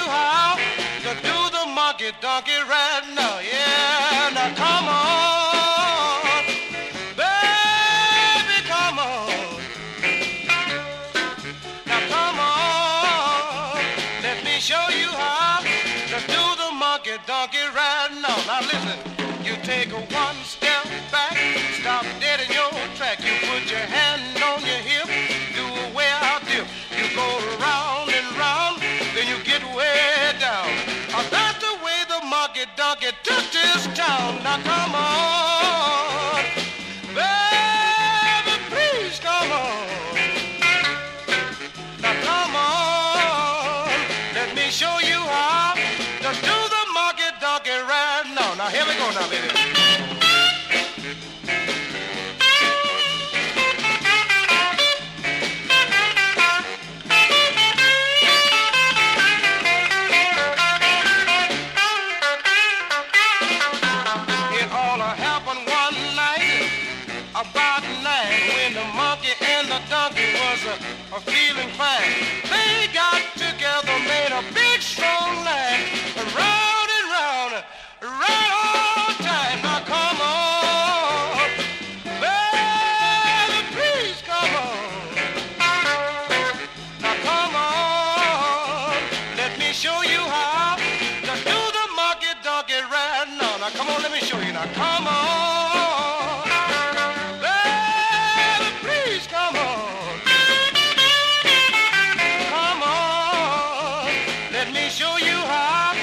how to do the monkey donkey right now. Yeah, now come on, baby, come on. Now come on, let me show you how to do the monkey donkey right now. Now listen, you take a one step back, stop dead in your track. You put your hand on your hip, do a way out dip. You go round and round, then you get way down. That's the way the monkey donkey took this town. Now come on, baby, please come on. Now come on, let me show you how to do the monkey donkey right now. Now here we go now, baby. About night when the monkey and the donkey was feeling fine. They got together, made a big strong line, round and round, right all time. Now come on, baby, please come on. Now come on, let me show you how to do the monkey donkey right now. Now come on, let me show you. Now come on. Come on, come on, let me show you how